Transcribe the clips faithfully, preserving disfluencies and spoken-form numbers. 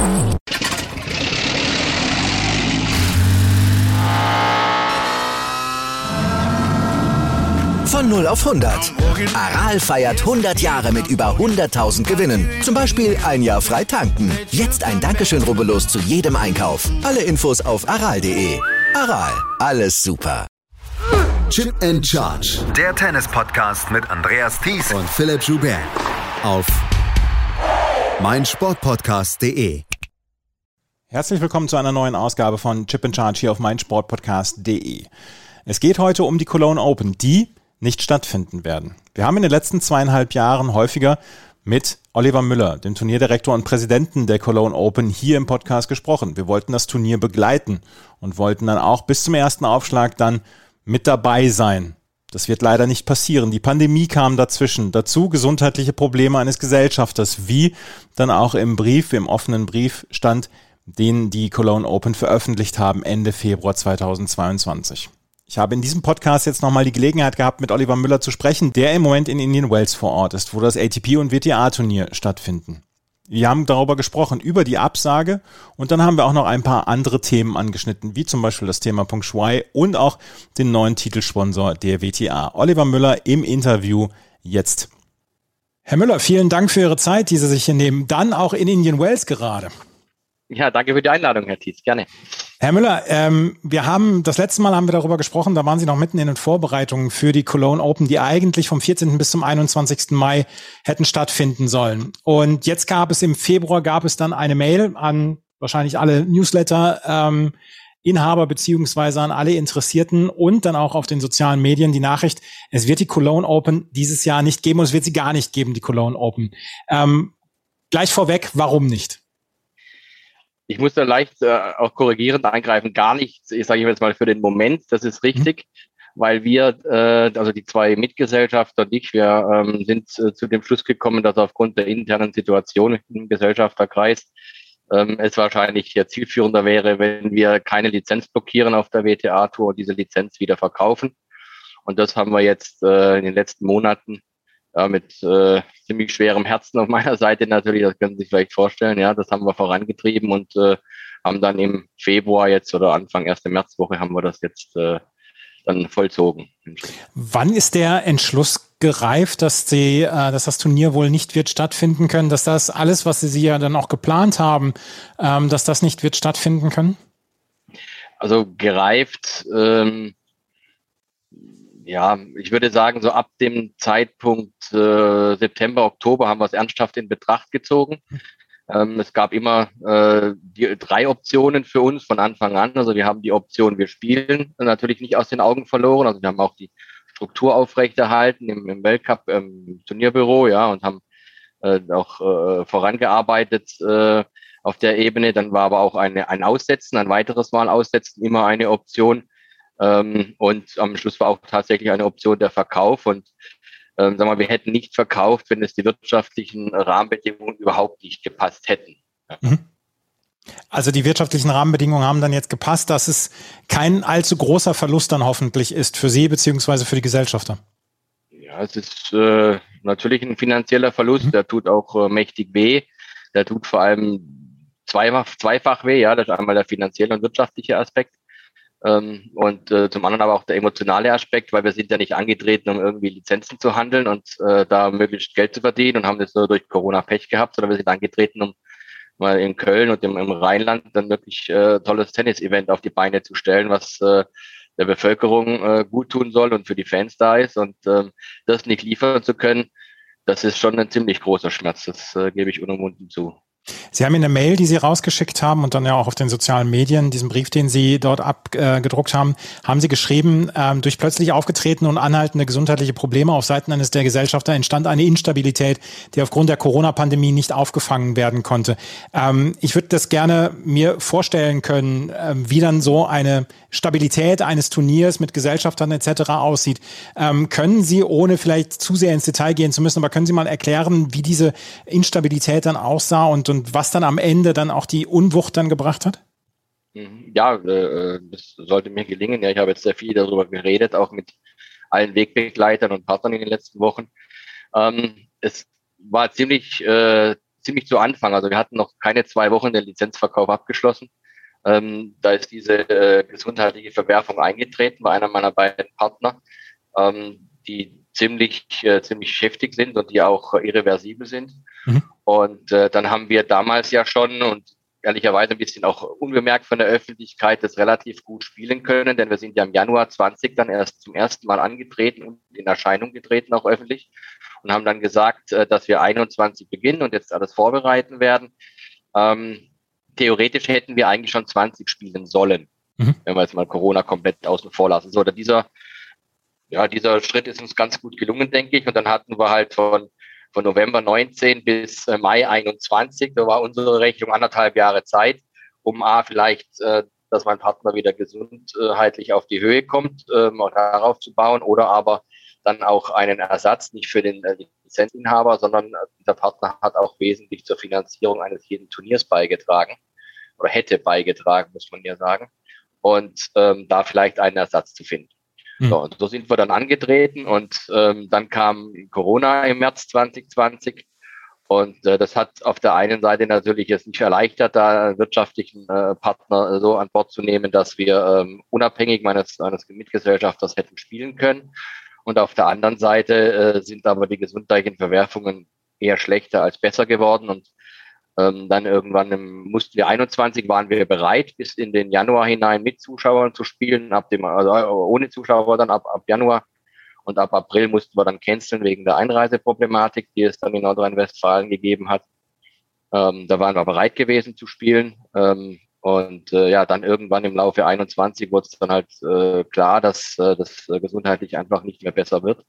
Von null auf hundert. Aral feiert hundert Jahre mit über hunderttausend Gewinnen. Zum Beispiel ein Jahr frei tanken. Jetzt ein Dankeschön, rubbellos zu jedem Einkauf. Alle Infos auf aral punkt de. Aral, alles super. Chip and Charge. Der Tennis-Podcast mit Andreas Thies und Philipp Joubert. Auf meinsportpodcast punkt de. Herzlich willkommen zu einer neuen Ausgabe von Chip and Charge hier auf meinsportpodcast punkt de. Es geht heute um die Cologne Open, die nicht stattfinden werden. Wir haben in den letzten zweieinhalb Jahren häufiger mit Oliver Müller, dem Turnierdirektor und Präsidenten der Cologne Open, hier im Podcast gesprochen. Wir wollten das Turnier begleiten und wollten dann auch bis zum ersten Aufschlag dann mit dabei sein. Das wird leider nicht passieren. Die Pandemie kam dazwischen. Dazu gesundheitliche Probleme eines Gesellschafters, wie dann auch im Brief, im offenen Brief stand, den die Cologne Open veröffentlicht haben Ende Februar zweitausendzweiundzwanzig. Ich habe in diesem Podcast jetzt nochmal die Gelegenheit gehabt, mit Oliver Müller zu sprechen, der im Moment in Indian Wells vor Ort ist, wo das A T P und W T A-Turnier stattfinden. Wir haben darüber gesprochen, über die Absage, und dann haben wir auch noch ein paar andere Themen angeschnitten, wie zum Beispiel das Thema Peng Shuai und auch den neuen Titelsponsor der W T A. Oliver Müller im Interview jetzt. Herr Müller, vielen Dank für Ihre Zeit, die Sie sich hier nehmen, dann auch in Indian Wells gerade. Ja, danke für die Einladung, Herr Thies. Gerne. Herr Müller, ähm, wir haben, das letzte Mal haben wir darüber gesprochen, da waren Sie noch mitten in den Vorbereitungen für die Cologne Open, die eigentlich vom vierzehnten bis zum einundzwanzigsten Mai hätten stattfinden sollen. Und jetzt gab es im Februar, gab es dann eine Mail an wahrscheinlich alle Newsletter, ähm, Inhaber beziehungsweise an alle Interessierten und dann auch auf den sozialen Medien die Nachricht, es wird die Cologne Open dieses Jahr nicht geben und es wird sie gar nicht geben, die Cologne Open. Ähm, gleich vorweg, warum nicht? Ich muss da leicht äh, auch korrigierend eingreifen, gar nicht, ich sage jetzt mal für den Moment, das ist richtig, mhm. weil wir, äh, also die zwei Mitgesellschafter und ich, wir ähm, sind äh, zu dem Schluss gekommen, dass aufgrund der internen Situation im Gesellschafterkreis ähm, es wahrscheinlich ja zielführender wäre, wenn wir keine Lizenz blockieren auf der W T A-Tour und diese Lizenz wieder verkaufen. Und das haben wir jetzt äh, in den letzten Monaten ja, mit äh, ziemlich schwerem Herzen auf meiner Seite natürlich, das können Sie sich vielleicht vorstellen, ja, das haben wir vorangetrieben und äh, haben dann im Februar jetzt oder Anfang erste Märzwoche haben wir das jetzt äh, dann vollzogen. Wann ist der Entschluss gereift, dass die, äh, dass das Turnier wohl nicht wird stattfinden können, dass das alles, was Sie ja dann auch geplant haben, ähm, dass das nicht wird stattfinden können? Also gereift, ähm, ja, ich würde sagen, so ab dem Zeitpunkt äh, September, Oktober haben wir es ernsthaft in Betracht gezogen. Ähm, es gab immer äh, die drei Optionen für uns von Anfang an. Also wir haben die Option, wir spielen, natürlich nicht aus den Augen verloren. Also wir haben auch die Struktur aufrechterhalten im, im Weltcup, ähm, im Turnierbüro, ja, und haben äh, auch äh, vorangearbeitet äh, auf der Ebene. Dann war aber auch eine, ein Aussetzen, ein weiteres Mal Aussetzen immer eine Option. Ähm, und am Schluss war auch tatsächlich eine Option der Verkauf. Und ähm, sagen wir, wir hätten nicht verkauft, wenn es die wirtschaftlichen Rahmenbedingungen überhaupt nicht gepasst hätten. Mhm. Also die wirtschaftlichen Rahmenbedingungen haben dann jetzt gepasst, dass es kein allzu großer Verlust dann hoffentlich ist für Sie beziehungsweise für die Gesellschafter. Ja, es ist äh, natürlich ein finanzieller Verlust, mhm. der tut auch äh, mächtig weh. Der tut vor allem zweifach, zweifach weh, ja, das ist einmal der finanzielle und wirtschaftliche Aspekt. Ähm, und äh, zum anderen aber auch der emotionale Aspekt, weil wir sind ja nicht angetreten, um irgendwie Lizenzen zu handeln und äh, da möglichst Geld zu verdienen und haben das nur durch Corona Pech gehabt, sondern wir sind angetreten, um mal in Köln und im, im Rheinland dann wirklich äh, tolles Tennis-Event auf die Beine zu stellen, was äh, der Bevölkerung äh, gut tun soll und für die Fans da ist. Und äh, das nicht liefern zu können, das ist schon ein ziemlich großer Schmerz, das äh, gebe ich unumwunden zu. Sie haben in der Mail, die Sie rausgeschickt haben und dann ja auch auf den sozialen Medien, diesen Brief, den Sie dort abgedruckt äh, haben, haben Sie geschrieben, ähm, durch plötzlich aufgetretene und anhaltende gesundheitliche Probleme auf Seiten eines der Gesellschafter entstand eine Instabilität, die aufgrund der Corona-Pandemie nicht aufgefangen werden konnte. Ähm, ich würde das gerne mir vorstellen können, äh, wie dann so eine Stabilität eines Turniers mit Gesellschaftern et cetera aussieht. Ähm, können Sie, ohne vielleicht zu sehr ins Detail gehen zu müssen, aber können Sie mal erklären, wie diese Instabilität dann aussah und und was dann am Ende dann auch die Unwucht dann gebracht hat? Ja, äh, das sollte mir gelingen. Ja, ich habe jetzt sehr viel darüber geredet, auch mit allen Wegbegleitern und Partnern in den letzten Wochen. Ähm, es war ziemlich äh, ziemlich zu Anfang. Also wir hatten noch keine zwei Wochen den Lizenzverkauf abgeschlossen. Ähm, da ist diese äh, gesundheitliche Verwerfung eingetreten bei einer meiner beiden Partner, ähm, die ziemlich äh, ziemlich heftig sind und die auch äh, irreversibel sind. Mhm. Und äh, dann haben wir damals ja schon und ehrlicherweise ein bisschen auch unbemerkt von der Öffentlichkeit das relativ gut spielen können, denn wir sind ja im Januar zwanzig dann erst zum ersten Mal angetreten und in Erscheinung getreten, auch öffentlich, und haben dann gesagt, äh, dass wir einundzwanzig beginnen und jetzt alles vorbereiten werden. Ähm, theoretisch hätten wir eigentlich schon zwanzig spielen sollen, mhm. wenn wir jetzt mal Corona komplett außen vor lassen. So, oder dieser Ja, dieser Schritt ist uns ganz gut gelungen, denke ich. Und dann hatten wir halt von, von November neunzehn bis äh, Mai einundzwanzig, da war unsere Rechnung anderthalb Jahre Zeit, um A, vielleicht, äh, dass mein Partner wieder gesundheitlich auf die Höhe kommt, ähm, auch darauf zu bauen, oder aber dann auch einen Ersatz, nicht für den äh, Lizenzinhaber, sondern äh, dieser Partner hat auch wesentlich zur Finanzierung eines jeden Turniers beigetragen oder hätte beigetragen, muss man ja sagen. Und ähm, da vielleicht einen Ersatz zu finden. So, und so sind wir dann angetreten und ähm, dann kam Corona im März zwanzig zwanzig und äh, das hat auf der einen Seite natürlich jetzt nicht erleichtert, da einen wirtschaftlichen äh, Partner äh, so an Bord zu nehmen, dass wir ähm, unabhängig meines, meines Mitgesellschafters hätten spielen können. Und auf der anderen Seite äh, sind aber die gesundheitlichen Verwerfungen eher schlechter als besser geworden und Ähm, dann irgendwann im, mussten wir einundzwanzig, waren wir bereit, bis in den Januar hinein mit Zuschauern zu spielen, ab dem, also ohne Zuschauer dann ab, ab Januar. Und ab April mussten wir dann canceln wegen der Einreiseproblematik, die es dann in Nordrhein-Westfalen gegeben hat. Ähm, da waren wir bereit gewesen zu spielen. Ähm, und äh, ja, dann irgendwann im Laufe einundzwanzig wurde es dann halt äh, klar, dass äh, das äh, gesundheitlich einfach nicht mehr besser wird.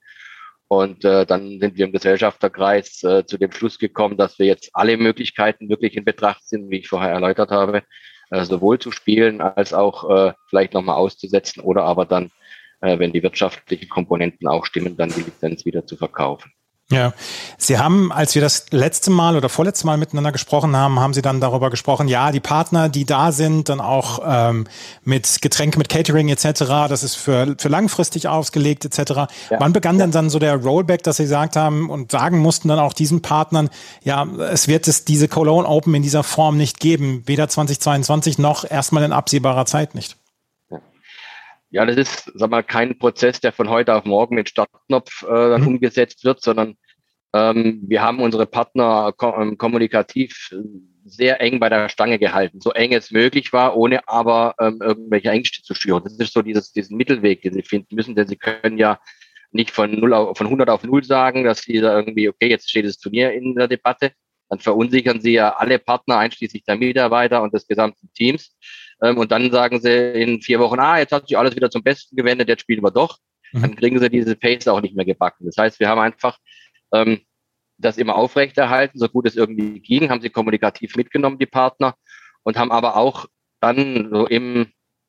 Und äh, dann sind wir im Gesellschafterkreis äh, zu dem Schluss gekommen, dass wir jetzt alle Möglichkeiten wirklich in Betracht sind, wie ich vorher erläutert habe, äh, sowohl zu spielen als auch äh, vielleicht nochmal auszusetzen oder aber dann, äh, wenn die wirtschaftlichen Komponenten auch stimmen, dann die Lizenz wieder zu verkaufen. Ja, Sie haben, als wir das letzte Mal oder vorletzte Mal miteinander gesprochen haben, haben Sie dann darüber gesprochen, ja, die Partner, die da sind, dann auch ähm, mit Getränke, mit Catering et cetera, das ist für, für langfristig ausgelegt et cetera. Ja. Wann begann ja. denn dann so der Rollback, dass Sie gesagt haben und sagen mussten dann auch diesen Partnern, ja, es wird es diese Cologne Open in dieser Form nicht geben, weder zwanzig zweiundzwanzig noch erstmal in absehbarer Zeit nicht? Ja, das ist, sag mal, kein Prozess, der von heute auf morgen mit Startknopf äh, dann mhm. umgesetzt wird, sondern ähm, wir haben unsere Partner ko- kommunikativ sehr eng bei der Stange gehalten, so eng es möglich war, ohne aber ähm, irgendwelche Ängste zu schüren. Das ist so dieses, diesen Mittelweg, den sie finden müssen, denn sie können ja nicht von null auf, von hundert auf null sagen, dass sie da irgendwie, okay, jetzt steht das Turnier in der Debatte. Dann verunsichern sie ja alle Partner, einschließlich der Mitarbeiter und des gesamten Teams. Und dann sagen sie in vier Wochen, ah, jetzt hat sich alles wieder zum Besten gewendet, jetzt spielen wir doch. Dann kriegen sie diese Pace auch nicht mehr gebacken. Das heißt, wir haben einfach ähm, das immer aufrechterhalten, so gut es irgendwie ging, haben sie kommunikativ mitgenommen, die Partner, und haben aber auch dann so im,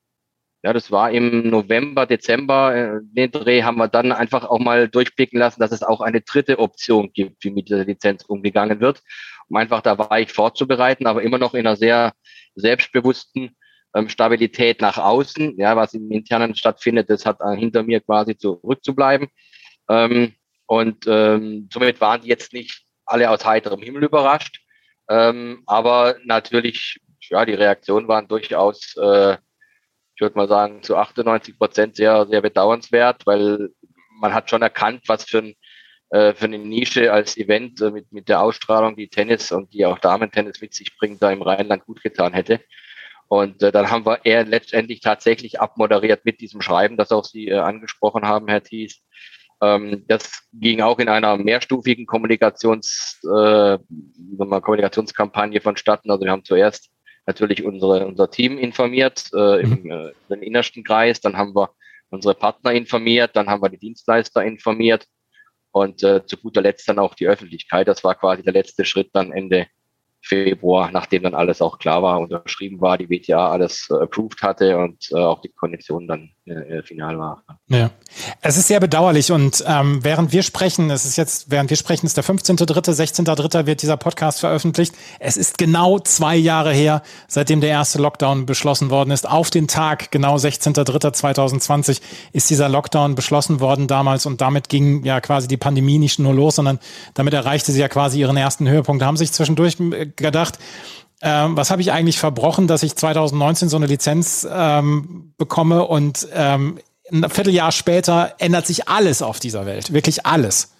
ja, das war im November, Dezember, äh, den Dreh, haben wir dann einfach auch mal durchblicken lassen, dass es auch eine dritte Option gibt, wie mit der Lizenz umgegangen wird, um einfach da weich vorzubereiten, aber immer noch in einer sehr selbstbewussten Stabilität nach außen, ja, was im Internen stattfindet, das hat hinter mir quasi zurückzubleiben. Ähm, und ähm, somit waren die jetzt nicht alle aus heiterem Himmel überrascht. Ähm, aber natürlich, ja, die Reaktionen waren durchaus, äh, ich würde mal sagen, zu achtundneunzig Prozent sehr, sehr bedauernswert, weil man hat schon erkannt, was für, ein, äh, für eine Nische als Event äh, mit, mit der Ausstrahlung, die Tennis und die auch Damen-Tennis mit sich bringt, da im Rheinland gut getan hätte. Und äh, dann haben wir eher letztendlich tatsächlich abmoderiert mit diesem Schreiben, das auch Sie äh, angesprochen haben, Herr Thies. Ähm, das ging auch in einer mehrstufigen Kommunikations, äh, Kommunikationskampagne vonstatten. Also wir haben zuerst natürlich unsere, unser Team informiert, äh, im, äh, im innersten Kreis. Dann haben wir unsere Partner informiert. Dann haben wir die Dienstleister informiert. Und äh, zu guter Letzt dann auch die Öffentlichkeit. Das war quasi der letzte Schritt dann Ende Februar, nachdem dann alles auch klar war, unterschrieben war, die W T A alles äh, approved hatte und äh, auch die Konditionen dann äh, final war. Ja. Es ist sehr bedauerlich und ähm, während wir sprechen, es ist jetzt, während wir sprechen, ist der fünfzehnter dritte, sechzehnter dritte wird dieser Podcast veröffentlicht. Es ist genau zwei Jahre her, seitdem der erste Lockdown beschlossen worden ist. Auf den Tag, genau sechzehnter dritter zweitausendzwanzig, ist dieser Lockdown beschlossen worden damals und damit ging ja quasi die Pandemie nicht nur los, sondern damit erreichte sie ja quasi ihren ersten Höhepunkt. Da haben sich zwischendurch gedacht, Ähm, was habe ich eigentlich verbrochen, dass ich zweitausendneunzehn so eine Lizenz ähm, bekomme und ähm, ein Vierteljahr später ändert sich alles auf dieser Welt, wirklich alles.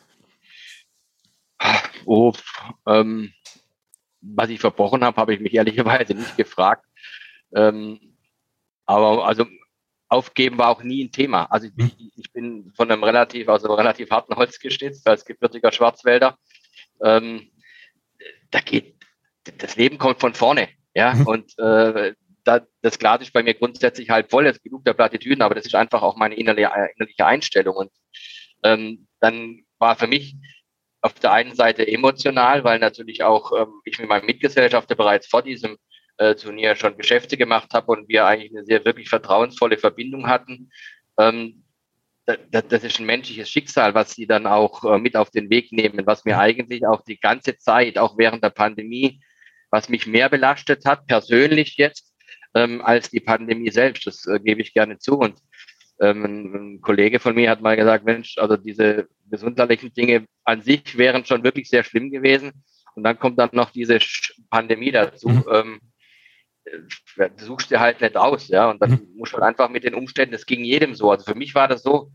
Oh, ähm, was ich verbrochen habe, habe ich mich ehrlicherweise nicht gefragt. Ähm, aber also aufgeben war auch nie ein Thema. Also ich, ich, ich bin von einem relativ, aus einem relativ harten Holz gestützt als gebürtiger Schwarzwälder. Ähm, da geht Das Leben kommt von vorne, ja, mhm. und äh, da, das Glas ist bei mir grundsätzlich halb voll, es ist genug der Plattitüden, aber das ist einfach auch meine innerliche, innerliche Einstellung. Und ähm, dann war für mich auf der einen Seite emotional, weil natürlich auch ähm, ich mit meinem Mitgesellschafter bereits vor diesem äh, Turnier schon Geschäfte gemacht habe und wir eigentlich eine sehr wirklich vertrauensvolle Verbindung hatten. Ähm, das, das ist ein menschliches Schicksal, was sie dann auch äh, mit auf den Weg nehmen, was mir eigentlich auch die ganze Zeit, auch während der Pandemie, was mich mehr belastet hat, persönlich jetzt, ähm, als die Pandemie selbst. Das äh, gebe ich gerne zu. Und ähm, ein Kollege von mir hat mal gesagt, Mensch, also diese gesundheitlichen Dinge an sich wären schon wirklich sehr schlimm gewesen. Und dann kommt dann noch diese Pandemie dazu. Mhm. Ähm, du suchst dir halt nicht aus, ja. Und dann mhm. musst du halt einfach mit den Umständen, das ging jedem so. Also für mich war das so,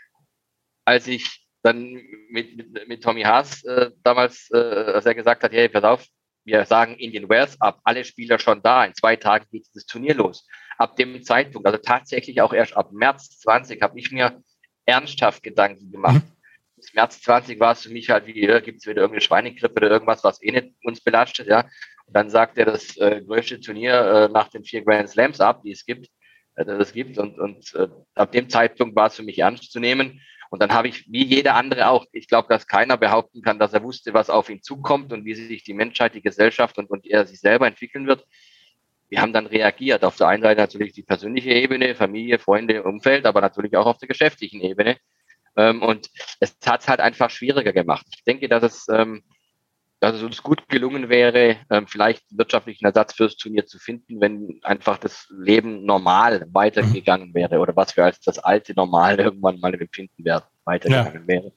als ich dann mit, mit, mit Tommy Haas äh, damals, äh, als er gesagt hat, hey, pass auf, wir sagen Indian Wells ab, alle Spieler schon da, in zwei Tagen geht das Turnier los. Ab dem Zeitpunkt, also tatsächlich auch erst ab März zwanzig, habe ich mir ernsthaft Gedanken gemacht. Mhm. Bis März zwanzig war es für mich halt wie, ja, gibt es wieder irgendeine Schweinegrippe oder irgendwas, was eh nicht uns belastet, ja. Und dann sagt er das äh, größte Turnier äh, nach den vier Grand Slams ab, die es gibt, äh, das es gibt. Und, und äh, ab dem Zeitpunkt war es für mich ernst zu nehmen. Und dann habe ich, wie jeder andere auch, ich glaube, dass keiner behaupten kann, dass er wusste, was auf ihn zukommt und wie sich die Menschheit, die Gesellschaft und, und er sich selber entwickeln wird. Wir haben dann reagiert. Auf der einen Seite natürlich die persönliche Ebene, Familie, Freunde, Umfeld, aber natürlich auch auf der geschäftlichen Ebene. Ähm, und es hat es halt einfach schwieriger gemacht. Ich denke, dass es, ähm, dass es uns gut gelungen wäre, ähm, vielleicht wirtschaftlichen Ersatz fürs Turnier zu finden, wenn einfach das Leben normal weitergegangen wäre oder was wir als das alte Normal irgendwann mal empfinden werden, weitergegangen ja. wäre.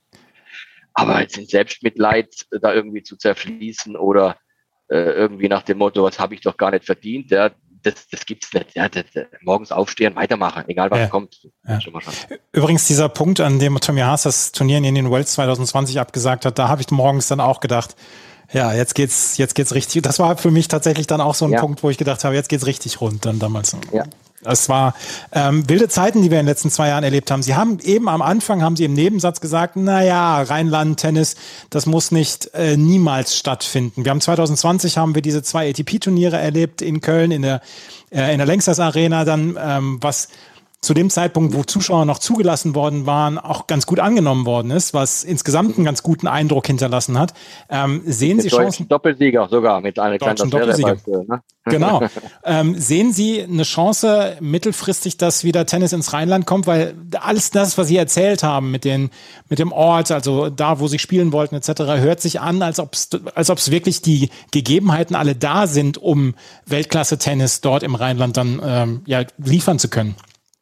Aber jetzt in Selbstmitleid da irgendwie zu zerfließen oder äh, irgendwie nach dem Motto, was habe ich doch gar nicht verdient, ja, das, das gibt's nicht. Ja, das, das, morgens aufstehen, weitermachen, egal was ja. kommt. Ja. Schon mal schon. Übrigens, dieser Punkt, an dem Tommy Haas das Turnier in Indian Wells zwanzig zwanzig abgesagt hat, da habe ich morgens dann auch gedacht, ja, jetzt geht's, jetzt geht's richtig. Das war für mich tatsächlich dann auch so ein ja. Punkt, wo ich gedacht habe, jetzt geht's richtig rund dann damals. Ja. Es war ähm, wilde Zeiten, die wir in den letzten zwei Jahren erlebt haben. Sie haben eben am Anfang, haben Sie im Nebensatz gesagt, na ja, Rheinland-Tennis, das muss nicht äh, niemals stattfinden. Wir haben zwanzig zwanzig haben wir diese zwei A T P-Turniere erlebt in Köln, in der, äh, in der Lanxess Arena dann, ähm, was zu dem Zeitpunkt, wo Zuschauer noch zugelassen worden waren, auch ganz gut angenommen worden ist, was insgesamt einen ganz guten Eindruck hinterlassen hat. Ähm, sehen Sie Chancen? Doppelsieger sogar mit einer kleinen Doppelsieger. Ne? Genau. ähm, sehen Sie eine Chance mittelfristig, dass wieder Tennis ins Rheinland kommt? Weil alles das, was Sie erzählt haben mit den, mit dem Ort, also da, wo Sie spielen wollten et cetera, hört sich an, als ob es, als ob es wirklich die Gegebenheiten alle da sind, um Weltklasse-Tennis dort im Rheinland dann ähm, ja, liefern zu können.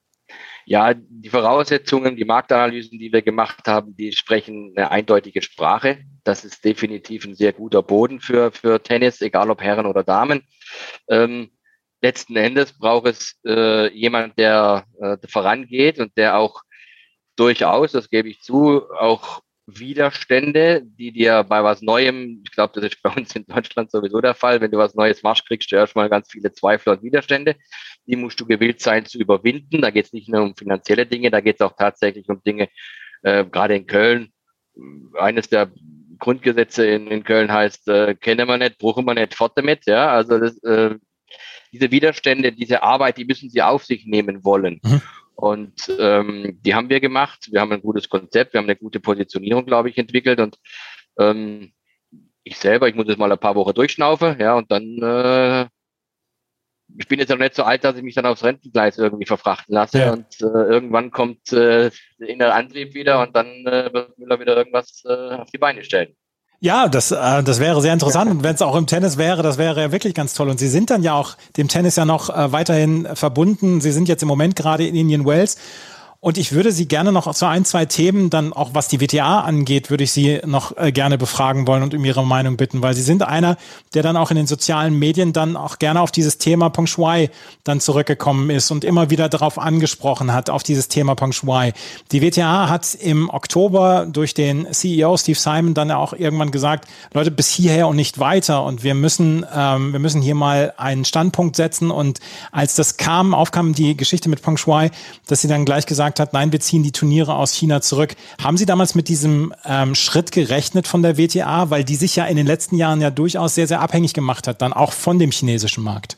Ja, die Voraussetzungen, die Marktanalysen, die wir gemacht haben, die sprechen eine eindeutige Sprache. Das ist definitiv ein sehr guter Boden für, für Tennis, egal ob Herren oder Damen. Ähm, letzten Endes braucht es äh, jemand, der äh, vorangeht und der auch durchaus, das gebe ich zu, auch Widerstände, die dir bei was Neuem, ich glaube, das ist bei uns in Deutschland sowieso der Fall, wenn du was Neues machst, kriegst du erstmal ganz viele Zweifel und Widerstände. Die musst du gewillt sein zu überwinden. Da geht es nicht nur um finanzielle Dinge, da geht es auch tatsächlich um Dinge, äh, gerade in Köln. Eines der Grundgesetze in, in Köln heißt, äh, kennen wir nicht, brauchen wir nicht, fort damit. Ja, also das, äh, diese Widerstände, diese Arbeit, die müssen sie auf sich nehmen wollen. Mhm. Und ähm, die haben wir gemacht. Wir haben ein gutes Konzept, wir haben eine gute Positionierung, glaube ich, entwickelt. Und ähm, ich selber, ich muss jetzt mal ein paar Wochen durchschnaufen, ja, und dann äh, ich bin jetzt noch nicht so alt, dass ich mich dann aufs Rentengleis irgendwie verfrachten lasse Ja. und äh, irgendwann kommt äh, der innere Antrieb wieder und dann äh, wird Müller wieder irgendwas äh, auf die Beine stellen. Ja, das, äh, das wäre sehr interessant. Und wenn es auch im Tennis wäre, das wäre ja wirklich ganz toll. Und Sie sind dann ja auch dem Tennis ja noch äh, weiterhin verbunden. Sie sind jetzt im Moment gerade in Indian Wells. Und ich würde Sie gerne noch auf so ein, zwei Themen, dann auch was die W T A angeht, würde ich Sie noch äh, gerne befragen wollen und um Ihre Meinung bitten, weil Sie sind einer, der dann auch in den sozialen Medien dann auch gerne auf dieses Thema Peng Shuai dann zurückgekommen ist und immer wieder darauf angesprochen hat, auf dieses Thema Peng Shuai. Die W T A hat im Oktober durch den C E O Steve Simon dann auch irgendwann gesagt, Leute, bis hierher und nicht weiter und wir müssen, ähm, wir müssen hier mal einen Standpunkt setzen. Und als das kam, aufkam die Geschichte mit Peng Shuai, dass sie dann gleich gesagt hat, nein, wir ziehen die Turniere aus China zurück. Haben Sie damals mit diesem ähm, Schritt gerechnet von der W T A, weil die sich ja in den letzten Jahren ja durchaus sehr, sehr abhängig gemacht hat, dann auch von dem chinesischen Markt?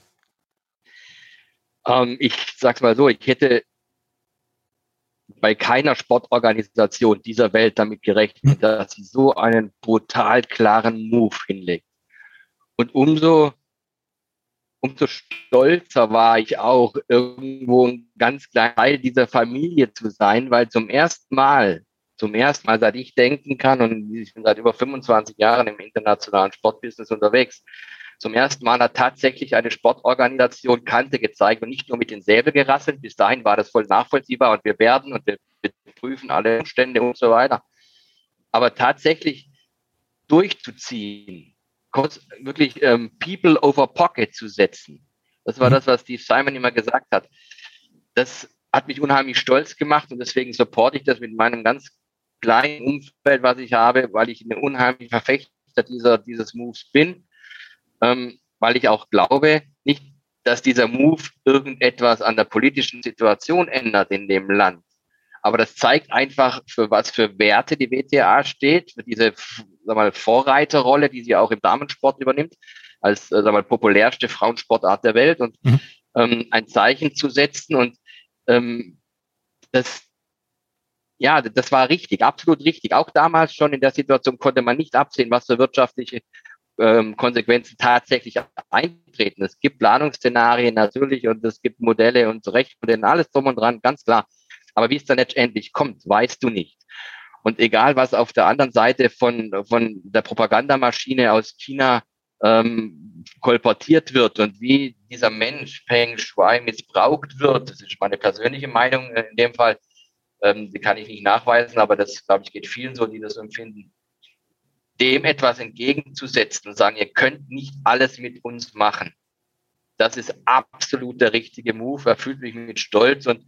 Ähm, ich sag's mal so, ich hätte bei keiner Sportorganisation dieser Welt damit gerechnet, hm. dass sie so einen brutal klaren Move hinlegt. Und umso Umso stolzer war ich auch, irgendwo ein ganz kleiner Teil dieser Familie zu sein, weil zum ersten Mal, zum ersten Mal, seit ich denken kann, und ich bin seit über fünfundzwanzig Jahren im internationalen Sportbusiness unterwegs, zum ersten Mal hat tatsächlich eine Sportorganisation Kante gezeigt und nicht nur mit den Säbel gerasselt. Bis dahin war das voll nachvollziehbar und wir werden und wir, wir prüfen alle Umstände und so weiter. Aber tatsächlich durchzuziehen, wirklich ähm, People over Pocket zu setzen. Das war das, was Steve Simon immer gesagt hat. Das hat mich unheimlich stolz gemacht und deswegen supporte ich das mit meinem ganz kleinen Umfeld, was ich habe, weil ich eine unheimliche Verfechter dieser, dieses Moves bin, ähm, weil ich auch glaube, nicht, dass dieser Move irgendetwas an der politischen Situation ändert in dem Land. Aber das zeigt einfach, für was für Werte die W T A steht, für diese sag mal, Vorreiterrolle, die sie auch im Damensport übernimmt, als sag mal, populärste Frauensportart der Welt und mhm. ähm, ein Zeichen zu setzen. Und ähm, das, ja, das war richtig, absolut richtig. Auch damals schon in der Situation konnte man nicht absehen, was für wirtschaftliche ähm, Konsequenzen tatsächlich eintreten. Es gibt Planungsszenarien natürlich und es gibt Modelle und Rechtsmodelle, alles drum und dran, ganz klar. Aber wie es dann letztendlich kommt, weißt du nicht. Und egal, was auf der anderen Seite von, von der Propagandamaschine aus China ähm, kolportiert wird und wie dieser Mensch Peng Shuai missbraucht wird, das ist meine persönliche Meinung in dem Fall, ähm, die kann ich nicht nachweisen, aber das, glaube ich, geht vielen so, die das empfinden, dem etwas entgegenzusetzen und sagen, ihr könnt nicht alles mit uns machen. Das ist absolut der richtige Move. Er fühlt mich mit Stolz und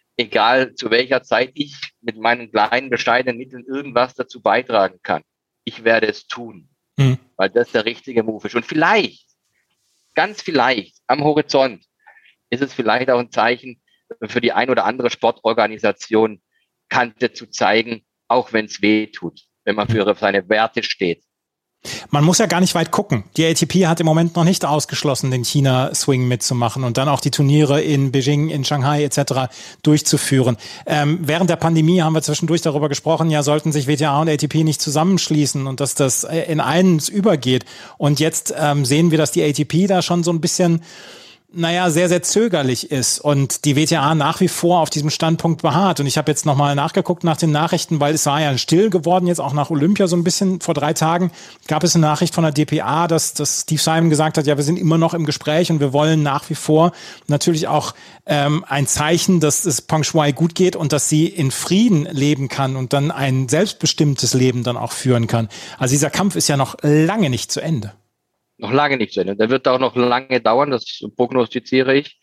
egal zu welcher Zeit ich mit meinen kleinen, bescheidenen Mitteln irgendwas dazu beitragen kann, ich werde es tun, mhm. weil das der richtige Move ist. Und vielleicht, ganz vielleicht, am Horizont ist es vielleicht auch ein Zeichen für die ein oder andere Sportorganisation, Kante zu zeigen, auch wenn es weh tut, wenn man für seine Werte steht. Man muss ja gar nicht weit gucken. Die A T P hat im Moment noch nicht ausgeschlossen, den China-Swing mitzumachen und dann auch die Turniere in Beijing, in Shanghai et cetera durchzuführen. Ähm, während der Pandemie haben wir zwischendurch darüber gesprochen, ja, sollten sich W T A und A T P nicht zusammenschließen und dass das in eins übergeht. Und jetzt ähm, sehen wir, dass die A T P da schon so ein bisschen naja, sehr, sehr zögerlich ist und die W T A nach wie vor auf diesem Standpunkt beharrt. Und ich habe jetzt nochmal nachgeguckt nach den Nachrichten, weil es war ja still geworden, jetzt auch nach Olympia so ein bisschen. Vor drei Tagen gab es eine Nachricht von der D P A, dass, dass Steve Simon gesagt hat, ja, wir sind immer noch im Gespräch und wir wollen nach wie vor natürlich auch ähm, ein Zeichen, dass es Peng Shuai gut geht und dass sie in Frieden leben kann und dann ein selbstbestimmtes Leben dann auch führen kann. Also dieser Kampf ist ja noch lange nicht zu Ende. Noch lange nicht zu Ende. Der wird auch noch lange dauern, das prognostiziere ich.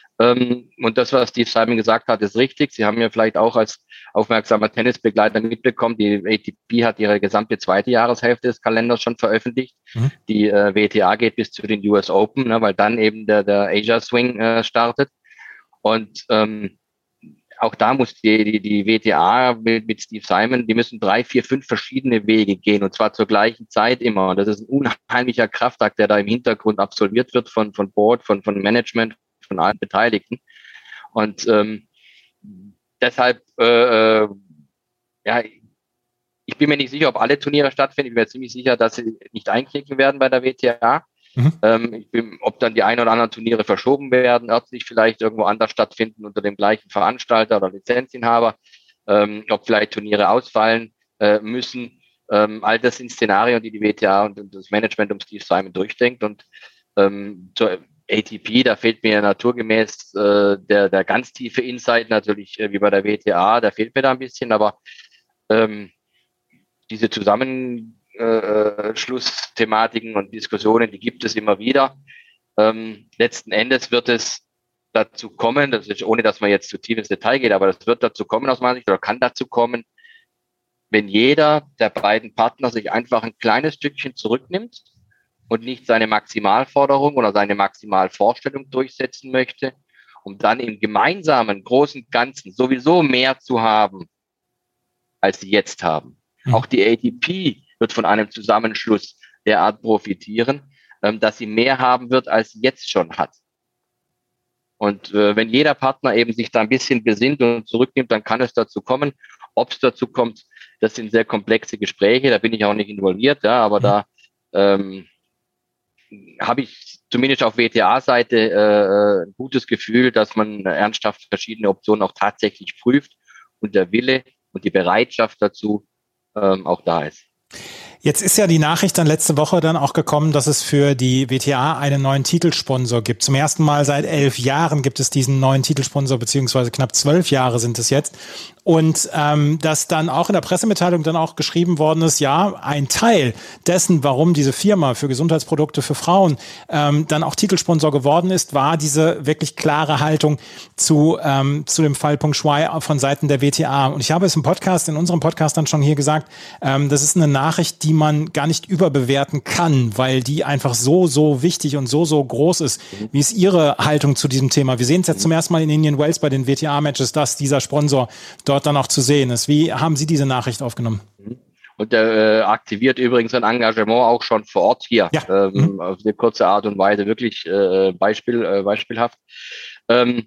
Und das, was Steve Simon gesagt hat, ist richtig. Sie haben ja vielleicht auch als aufmerksamer Tennisbegleiter mitbekommen, die A T P hat ihre gesamte zweite Jahreshälfte des Kalenders schon veröffentlicht. Mhm. Die äh, W T A geht bis zu den U S Open, ne, weil dann eben der, der Asia Swing äh, startet. Und ähm, auch da muss die, die, die W T A mit, mit Steve Simon, die müssen drei, vier, fünf verschiedene Wege gehen und zwar zur gleichen Zeit immer. Und das ist ein unheimlicher Kraftakt, der da im Hintergrund absolviert wird von, von Board, von, von Management, von allen Beteiligten. Und ähm, deshalb, äh, ja, ich bin mir nicht sicher, ob alle Turniere stattfinden. Ich bin mir ziemlich sicher, dass sie nicht einknicken werden bei der W T A. Mhm. Ähm, ich bin, ob dann die ein oder anderen Turniere verschoben werden, örtlich vielleicht irgendwo anders stattfinden unter dem gleichen Veranstalter oder Lizenzinhaber, ähm, ob vielleicht Turniere ausfallen äh, müssen. Ähm, all das sind Szenarien, die die W T A und, und das Management um Steve Simon durchdenkt. Und ähm, zur A T P, da fehlt mir naturgemäß äh, der, der ganz tiefe Insight natürlich, äh, wie bei der W T A, da fehlt mir da ein bisschen, aber ähm, diese Zusammenschlussthematiken äh, und Diskussionen, die gibt es immer wieder. Ähm, letzten Endes wird es dazu kommen, das ist, ohne dass man jetzt zu tief ins Detail geht, aber das wird dazu kommen aus meiner Sicht oder kann dazu kommen, wenn jeder der beiden Partner sich einfach ein kleines Stückchen zurücknimmt und nicht seine Maximalforderung oder seine Maximalvorstellung durchsetzen möchte, um dann im gemeinsamen großen Ganzen sowieso mehr zu haben, als sie jetzt haben. Mhm. Auch die A T P wird von einem Zusammenschluss derart profitieren, ähm, dass sie mehr haben wird, als sie jetzt schon hat. Und äh, wenn jeder Partner eben sich da ein bisschen besinnt und zurücknimmt, dann kann es dazu kommen. Ob es dazu kommt, das sind sehr komplexe Gespräche, da bin ich auch nicht involviert, ja, aber mhm. da ähm, habe ich zumindest auf W T A-Seite äh, ein gutes Gefühl, dass man ernsthaft verschiedene Optionen auch tatsächlich prüft und der Wille und die Bereitschaft dazu ähm, auch da ist. Jetzt ist ja die Nachricht dann letzte Woche dann auch gekommen, dass es für die W T A einen neuen Titelsponsor gibt. Zum ersten Mal seit elf Jahren gibt es diesen neuen Titelsponsor, beziehungsweise knapp zwölf Jahre sind es jetzt. Und ähm, dass dann auch in der Pressemitteilung dann auch geschrieben worden ist, ja, ein Teil dessen, warum diese Firma für Gesundheitsprodukte für Frauen ähm, dann auch Titelsponsor geworden ist, war diese wirklich klare Haltung zu ähm, zu dem Fall Peng Shuai von Seiten der W T A. Und ich habe es im Podcast, in unserem Podcast dann schon hier gesagt, ähm, das ist eine Nachricht, die man gar nicht überbewerten kann, weil die einfach so, so wichtig und so, so groß ist. Wie ist Ihre Haltung zu diesem Thema? Wir sehen es jetzt zum ersten Mal in Indian Wells bei den W T A-Matches, dass dieser Sponsor dort dann auch zu sehen ist. Wie haben Sie diese Nachricht aufgenommen? Und der äh, aktiviert übrigens ein Engagement auch schon vor Ort hier, ja. ähm, mhm. auf eine kurze Art und Weise, wirklich äh, Beispiel, äh, beispielhaft. Ähm,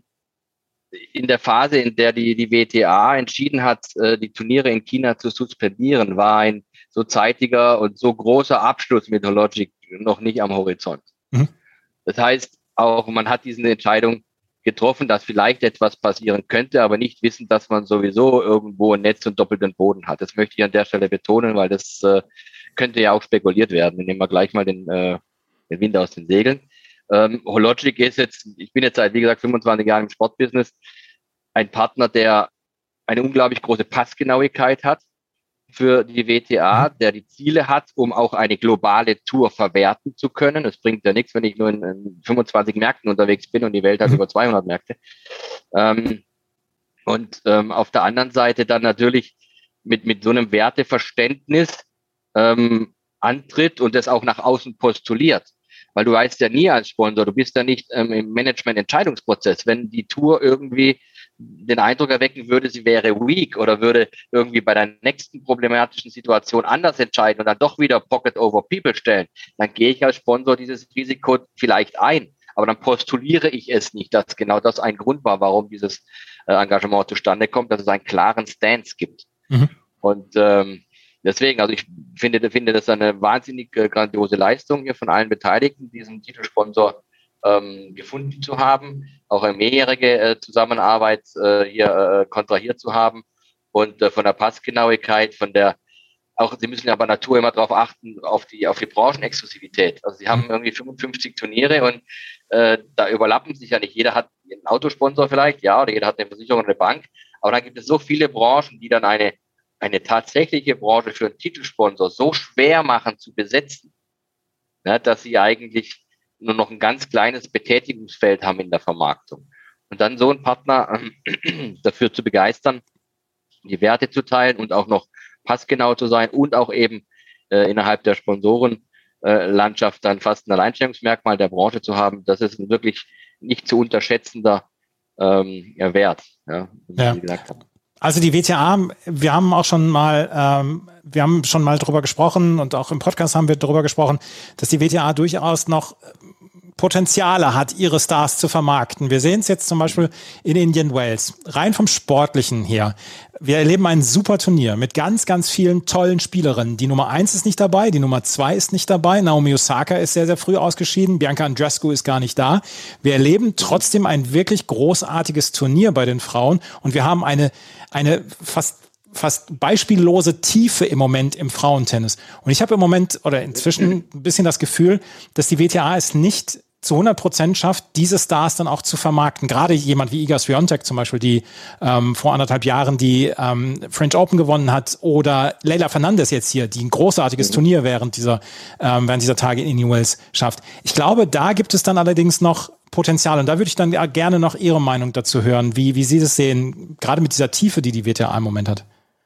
in der Phase, in der die, die W T A entschieden hat, äh, die Turniere in China zu suspendieren, war ein so zeitiger und so großer Abschluss mit Hologic noch nicht am Horizont. Mhm. Das heißt, auch man hat diese Entscheidung getroffen, dass vielleicht etwas passieren könnte, aber nicht wissen, dass man sowieso irgendwo ein Netz und doppelten Boden hat. Das möchte ich an der Stelle betonen, weil das äh, könnte ja auch spekuliert werden. Wir nehmen wir gleich mal den, äh, den Wind aus den Segeln. Ähm, Hologic ist jetzt, ich bin jetzt seit, wie gesagt, fünfundzwanzig Jahren im Sportbusiness, ein Partner, der eine unglaublich große Passgenauigkeit hat für die W T A, der die Ziele hat, um auch eine globale Tour verwerten zu können. Es bringt ja nichts, wenn ich nur in, in fünfundzwanzig Märkten unterwegs bin und die Welt hat über zweihundert Märkte. Ähm, und ähm, auf der anderen Seite dann natürlich mit, mit so einem Werteverständnis ähm, antritt und das auch nach außen postuliert. Weil du weißt ja nie als Sponsor, du bist ja nicht ähm, im Management-Entscheidungsprozess. Wenn die Tour irgendwie den Eindruck erwecken würde, sie wäre weak oder würde irgendwie bei der nächsten problematischen Situation anders entscheiden und dann doch wieder Pocket over People stellen, dann gehe ich als Sponsor dieses Risiko vielleicht ein. Aber dann postuliere ich es nicht, dass genau das ein Grund war, warum dieses äh, Engagement zustande kommt, dass es einen klaren Stance gibt. Mhm. Und ähm, deswegen, also ich finde, finde das eine wahnsinnig äh, grandiose Leistung hier von allen Beteiligten, diesen Titelsponsor ähm, gefunden zu haben, auch eine mehrjährige äh, Zusammenarbeit äh, hier äh, kontrahiert zu haben und äh, von der Passgenauigkeit, von der, auch Sie müssen ja bei Natur immer darauf achten, auf die auf die Branchenexklusivität. Also Sie haben irgendwie fünfundfünfzig Turniere und äh, da überlappen sich ja nicht. Jeder hat einen Autosponsor vielleicht, ja, oder jeder hat eine Versicherung oder eine Bank, aber dann gibt es so viele Branchen, die dann eine eine tatsächliche Branche für einen Titelsponsor so schwer machen zu besetzen, ja, dass sie eigentlich nur noch ein ganz kleines Betätigungsfeld haben in der Vermarktung. Und dann so einen Partner äh, dafür zu begeistern, die Werte zu teilen und auch noch passgenau zu sein und auch eben äh, innerhalb der Sponsorenlandschaft äh, dann fast ein Alleinstellungsmerkmal der Branche zu haben, das ist ein wirklich nicht zu unterschätzender ähm, ja, Wert, ja, wie ja. Sie gesagt haben. Also die W T A, wir haben auch schon mal, ähm, wir haben schon mal drüber gesprochen und auch im Podcast haben wir drüber gesprochen, dass die W T A durchaus noch Potenziale hat, ihre Stars zu vermarkten. Wir sehen es jetzt zum Beispiel in Indian Wells. Rein vom Sportlichen her. Wir erleben ein super Turnier mit ganz, ganz vielen tollen Spielerinnen. Die Nummer eins ist nicht dabei, die Nummer zwei ist nicht dabei. Naomi Osaka ist sehr, sehr früh ausgeschieden. Bianca Andreescu ist gar nicht da. Wir erleben trotzdem ein wirklich großartiges Turnier bei den Frauen und wir haben eine, eine fast fast beispiellose Tiefe im Moment im Frauentennis. Und ich habe im Moment oder inzwischen ein bisschen das Gefühl, dass die W T A es nicht zu hundert Prozent schafft, diese Stars dann auch zu vermarkten. Gerade jemand wie Iga Swiatek zum Beispiel, die ähm, vor anderthalb Jahren die ähm, French Open gewonnen hat, oder Leylah Fernandez jetzt hier, die ein großartiges mhm. Turnier während dieser, ähm, während dieser Tage in Indian Wells schafft. Ich glaube, da gibt es dann allerdings noch Potenzial. Und da würde ich dann gerne noch Ihre Meinung dazu hören, wie, wie Sie das sehen, gerade mit dieser Tiefe, die die W T A im Moment hat.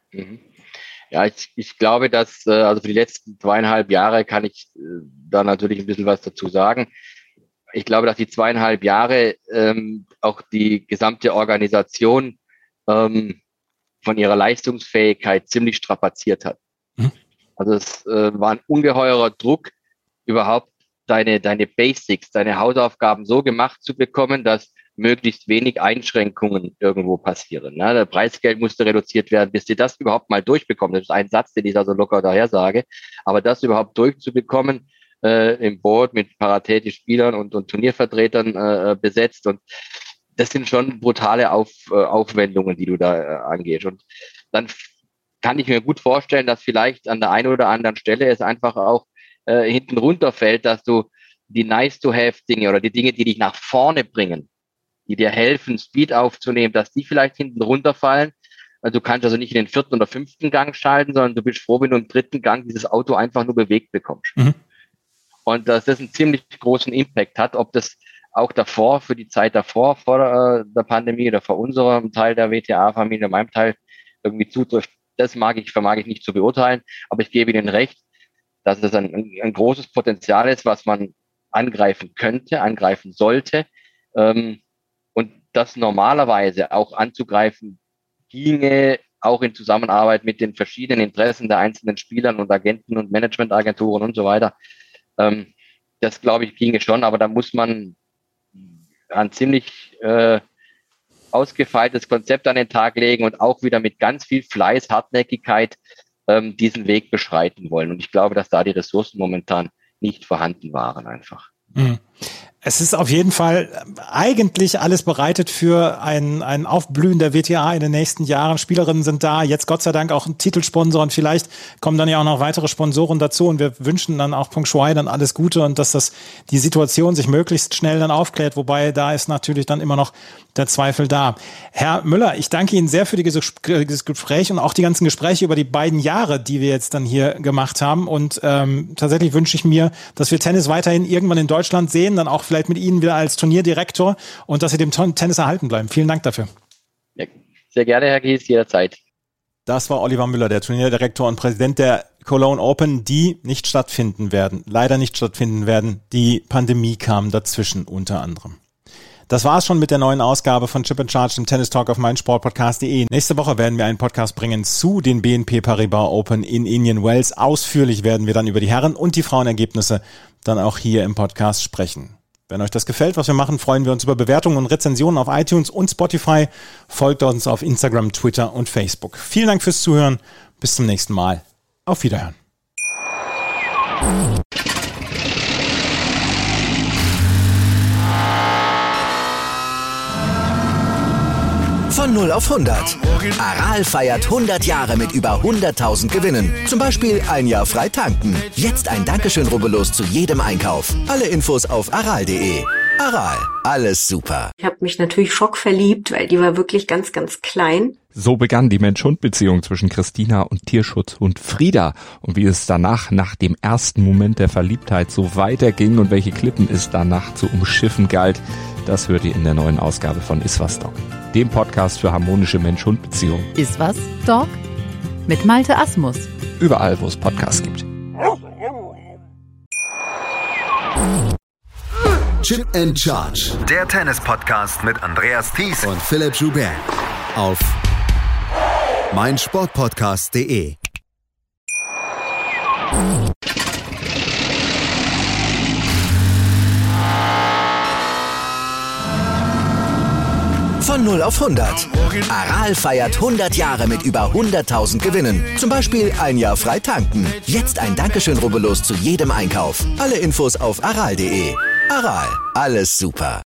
Ja, ich, ich glaube, dass, also für die letzten zweieinhalb Jahre kann ich da natürlich ein bisschen was dazu sagen. Ich glaube, dass die zweieinhalb Jahre ähm, auch die gesamte Organisation ähm, von ihrer Leistungsfähigkeit ziemlich strapaziert hat. Mhm. Also es äh, war ein ungeheurer Druck, überhaupt deine, deine Basics, deine Hausaufgaben so gemacht zu bekommen, dass möglichst wenig Einschränkungen irgendwo passieren. Ne? Der Preisgeld musste reduziert werden, bis sie das überhaupt mal durchbekommen. Das ist ein Satz, den ich da so locker daher sage. Aber das überhaupt durchzubekommen, äh, im Board mit paritätischen Spielern und, und Turniervertretern äh, besetzt. Und das sind schon brutale Auf, äh, Aufwendungen, die du da äh, angehst. Und dann kann ich mir gut vorstellen, dass vielleicht an der einen oder anderen Stelle es einfach auch äh, hinten runterfällt, dass du die Nice-to-have-Dinge oder die Dinge, die dich nach vorne bringen, die dir helfen, Speed aufzunehmen, dass die vielleicht hinten runterfallen. Also du kannst also nicht in den vierten oder fünften Gang schalten, sondern du bist froh, wenn du im dritten Gang dieses Auto einfach nur bewegt bekommst. Mhm. Und dass das einen ziemlich großen Impact hat, ob das auch davor, für die Zeit davor, vor der Pandemie oder vor unserem Teil der W T A-Familie, meinem Teil irgendwie zutrifft, das mag ich, vermag ich nicht zu beurteilen, aber ich gebe Ihnen recht, dass es ein, ein großes Potenzial ist, was man angreifen könnte, angreifen sollte. Ähm, Und das normalerweise auch anzugreifen ginge, auch in Zusammenarbeit mit den verschiedenen Interessen der einzelnen Spielern und Agenten und Managementagenturen und so weiter. Ähm, das, glaube ich, ginge schon, aber da muss man ein ziemlich äh, ausgefeiltes Konzept an den Tag legen und auch wieder mit ganz viel Fleiß, Hartnäckigkeit ähm, diesen Weg beschreiten wollen. Und ich glaube, dass da die Ressourcen momentan nicht vorhanden waren einfach. Mhm. Es ist auf jeden Fall eigentlich alles bereitet für ein, ein Aufblühen der W T A in den nächsten Jahren. Spielerinnen sind da, jetzt Gott sei Dank auch ein Titelsponsor und vielleicht kommen dann ja auch noch weitere Sponsoren dazu und wir wünschen dann auch Peng Shuai dann alles Gute und dass das die Situation sich möglichst schnell dann aufklärt, wobei da ist natürlich dann immer noch der Zweifel da. Herr Müller, ich danke Ihnen sehr für dieses Gespräch und auch die ganzen Gespräche über die beiden Jahre, die wir jetzt dann hier gemacht haben und ähm, tatsächlich wünsche ich mir, dass wir Tennis weiterhin irgendwann in Deutschland sehen, dann auch vielleicht mit Ihnen wieder als Turnierdirektor und dass Sie dem Tennis erhalten bleiben. Vielen Dank dafür. Ja, sehr gerne, Herr Gies, jederzeit. Das war Oliver Müller, der Turnierdirektor und Präsident der Cologne Open, die nicht stattfinden werden, leider nicht stattfinden werden. Die Pandemie kam dazwischen unter anderem. Das war's schon mit der neuen Ausgabe von Chip and Charge, dem Tennis Talk auf meinsportpodcast punkt de. Nächste Woche werden wir einen Podcast bringen zu den B N P Paribas Open in Indian Wells. Ausführlich werden wir dann über die Herren- und die Frauenergebnisse dann auch hier im Podcast sprechen. Wenn euch das gefällt, was wir machen, freuen wir uns über Bewertungen und Rezensionen auf iTunes und Spotify. Folgt uns auf Instagram, Twitter und Facebook. Vielen Dank fürs Zuhören. Bis zum nächsten Mal. Auf Wiederhören. Von null auf hundert. Aral feiert hundert Jahre mit über hunderttausend Gewinnen. Zum Beispiel ein Jahr frei tanken. Jetzt ein Dankeschön, rubbellos zu jedem Einkauf. Alle Infos auf aral punkt de. Aral, alles super. Ich habe mich natürlich schockverliebt, weil die war wirklich ganz, ganz klein. So begann die Mensch-Hund-Beziehung zwischen Christina und Tierschutzhund Frieda. Und wie es danach, nach dem ersten Moment der Verliebtheit, so weiterging und welche Klippen es danach zu umschiffen galt, das hört ihr in der neuen Ausgabe von Iswas Dog, dem Podcast für harmonische Mensch-Hund-Beziehungen. Iswas Dog mit Malte Asmus. Überall, wo es Podcasts gibt. Chip and Charge. Der Tennis-Podcast mit Andreas Thies und Philipp Joubert. Auf meinsportpodcast punkt de. Von null auf hundert. Aral feiert hundert Jahre mit über hunderttausend Gewinnen. Zum Beispiel ein Jahr frei tanken. Jetzt ein Dankeschön, rubbellos zu jedem Einkauf. Alle Infos auf aral punkt de. Aral, alles super.